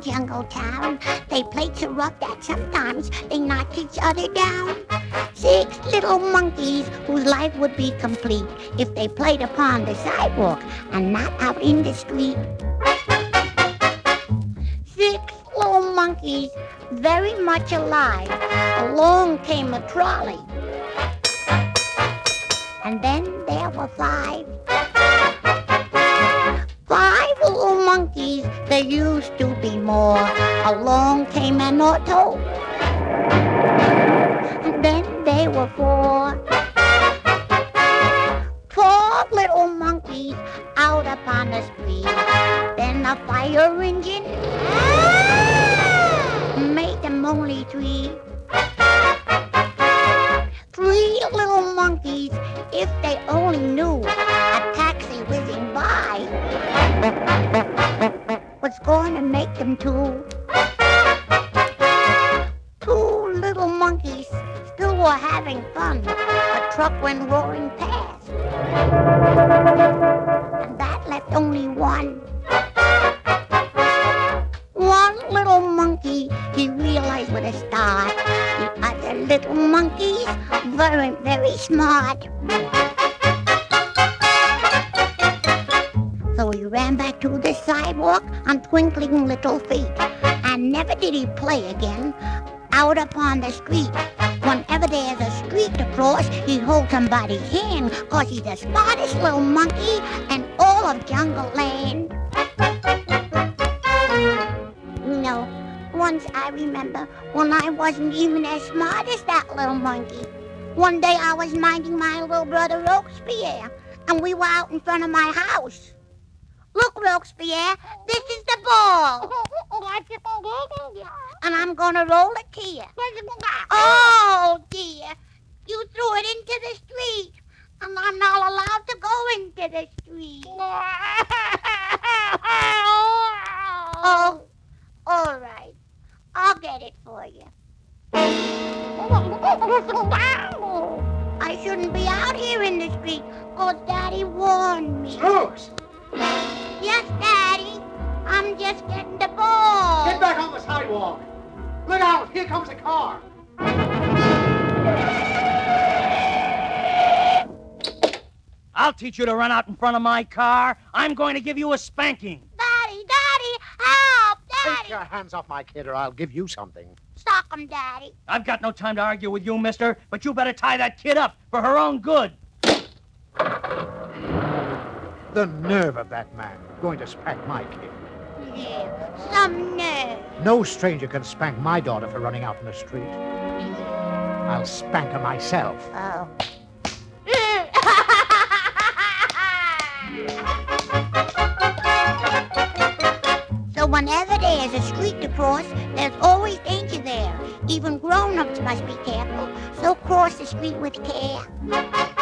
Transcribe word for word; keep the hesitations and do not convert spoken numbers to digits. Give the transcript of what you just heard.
jungle town. They played so rough that sometimes they knocked each other down. Six little monkeys whose life would be complete if they played upon the sidewalk and not out in the street. Six little monkeys, very much alive. Along came a trolley. And then there were five. Five little monkeys, there used to be more. Along came an auto. And then there were four. Four little monkeys out upon the street. Then a fire engine made them only three. Three little monkeys, if they only knew a taxi whizzing by was going to make them two. Two little monkeys still were having fun. A truck went roaring past, and that left only one. One little monkey, he realized with a start. The other little monkeys weren't very smart. So he ran back to the sidewalk on twinkling little feet. And never did he play again out upon the street. Whenever there's a street to cross, he holds somebody's hand, 'cause he's the smartest little monkey in all of Jungle Land. No, once I remember when I wasn't even as smart as that little monkey. One day I was minding my little brother Robespierre, and we were out in front of my house. Look, Robespierre, this is the ball. And I'm going to roll it here. Oh, dear. You threw it into the street, and I'm not allowed to go into the street. Oh, all right. I'll get it for you. I shouldn't be out here in the street, 'cause Daddy warned me. Brooks! Yes, Daddy. I'm just getting the ball. Get back on the sidewalk. Look out, here comes a car. I'll teach you to run out in front of my car. I'm going to give you a spanking. Daddy, Daddy, help, Daddy. Take your hands off my kid or I'll give you something. Sock him, Daddy. I've got no time to argue with you, mister, but you better tie that kid up for her own good. The nerve of that man, going to spank my kid. Yeah, some nerve. No stranger can spank my daughter for running out in the street. I'll spank her myself. Oh. So whenever there's a street to cross, there's always danger there. Even grown-ups must be careful, so cross the street with care.